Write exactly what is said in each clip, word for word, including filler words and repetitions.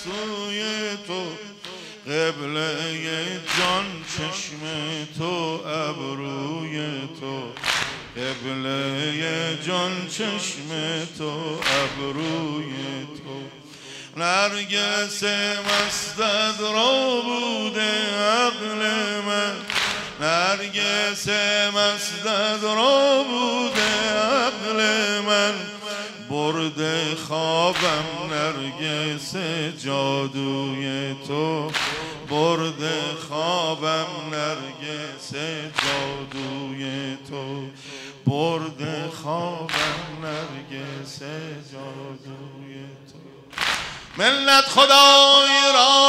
سوی تو، قبله جان چشم تو ابروی تو، قبله جان چشم تو ابروی تو. نرگس مستت را بوده عقل من، نرگس مستت را بوده عقل من، برده خوابم نرگس جادوی تو، برده خوابم نرگس جادوی تو، برده خوابم نرگس جادوی تو. ملت خدای را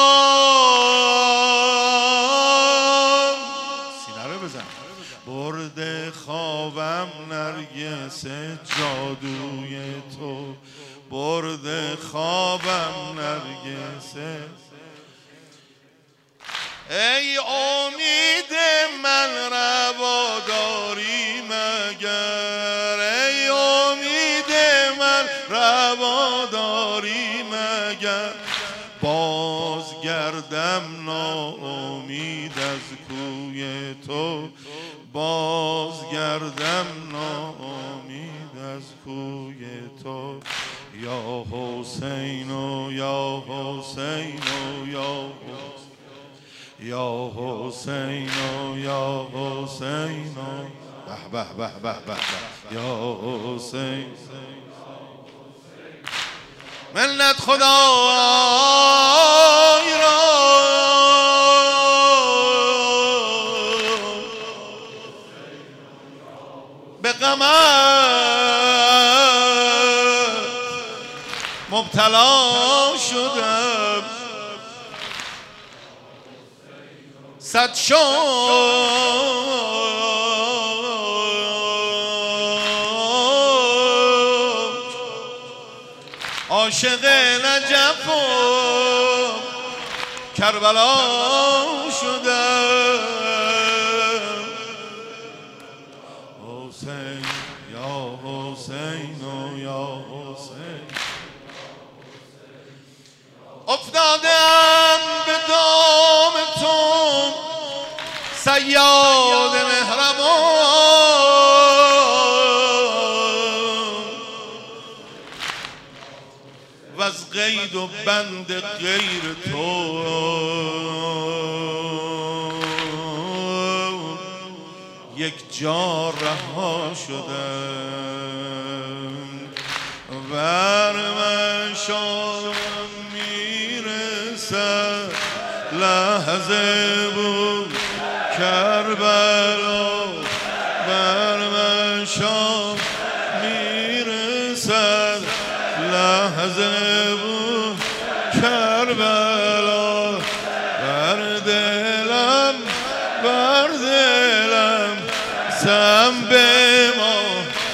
سینه رو بزن، برده خوابم نرگس جادوی تو، برده خوابم نرگس. ای امید من رواداری مگر، ای امید من رواداری مگر، بازگردم ناامید از کوی تو، بازگردم ناامید از کوی تو. یا حسین و یا حسین و یا حسین، یا حسین و یا حسین و به به به به به یا حسین. ملت خدای را به غمت مبتلا شدم، صد شکر عاشق نجف و کربلا شدم. حسین یا حسین و یا حسین، افتادم به دام تو صیاد مهربان، و از قید و بند غیر تو یک جا رها شدم. بر من شام میرسد لحظه بود کربلا، بر من شام میرسد لحظه بود کربلا، بر دلم بر دلم سم به ما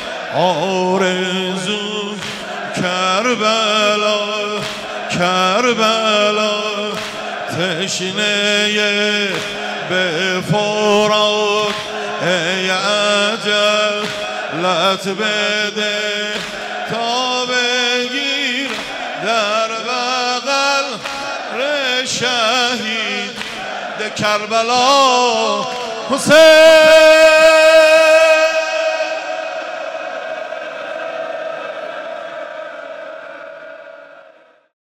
آرزو کربلا، کربلا تشنه به فرات، ای عجب لط بده تا بگیر در بغل شهید کربلا حسین.